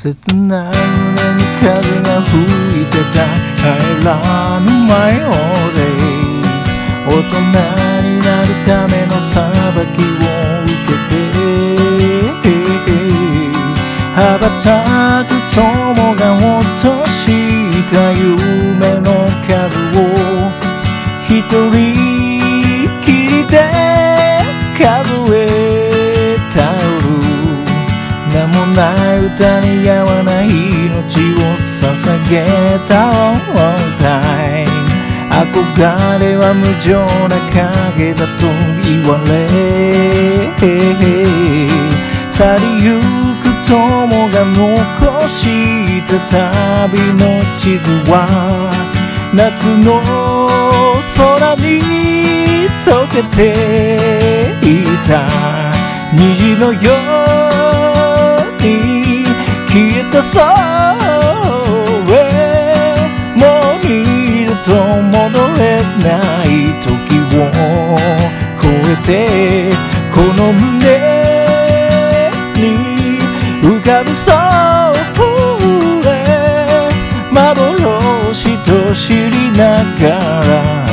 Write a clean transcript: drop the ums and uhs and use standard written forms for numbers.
切ない胸に風が吹いてた帰らぬマイオーデイズ、大人になるための裁きを受けて羽ばたく友が落とした夢の数を一人きりで数えた夜、名もない歌に合わない命を捧げた All time、 憧れは無情な影だと言われ、去りゆく友が残した旅の地図は夏の空に溶けていた虹のように消えたそうもう二度と戻れない時を越えてこの胸に浮かぶそう幻と知りながら